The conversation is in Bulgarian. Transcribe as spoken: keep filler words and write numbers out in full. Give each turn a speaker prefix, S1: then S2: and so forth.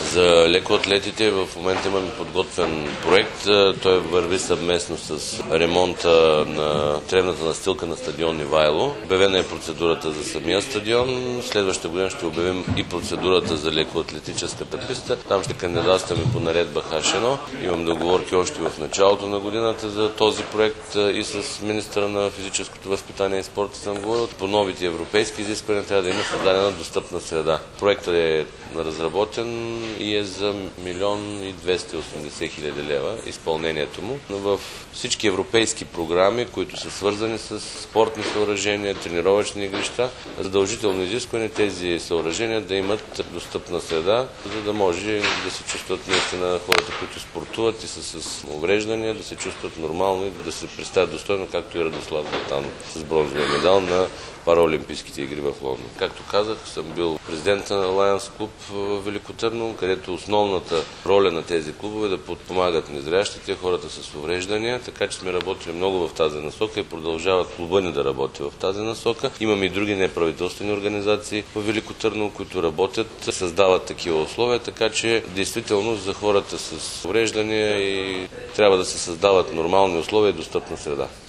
S1: За лекоатлетите в момента имаме подготвен проект. Той върви съвместно с ремонта на тревната настилка на стадион Ивайло. Обявена е процедурата за самия стадион. Следващата година ще обявим и процедурата за лекоатлетическата писта. Там ще кандидатстваме по наредба Х едно. Имам договорки още в началото на годината за този проект и с министъра на физическото възпитание и спорта съм говорил. По новите европейски изисквания трябва да има създадена достъпна среда. Проектът е разработен и е за милион и двеста и осемдесет хиляди лева изпълнението му. Но в всички европейски програми, които са свързани с спортни съоръжения, тренировъчни игрища, задължително изискване тези съоръжения да имат достъпна среда, за да може да се чувстват наистина хората, които спортуват и са с увреждания, да се чувстват нормално и да се представят достойно, както и Радослав Златанов с бронзовия медал на Параолимпийските игри в Лондон. Както казах, съм бил президент на Lions клуб в Велико Търново, където основната роля на тези клубове е да подпомагат незрящите, хората с увреждания, така че сме работили много в тази насока и продължават клуба ни да работи в тази насока. Имаме и други неправителствени организации в Велико Търново, които работят, създават такива условия, така че действително за хората с увреждания и трябва да се създават нормални условия и достъпна среда.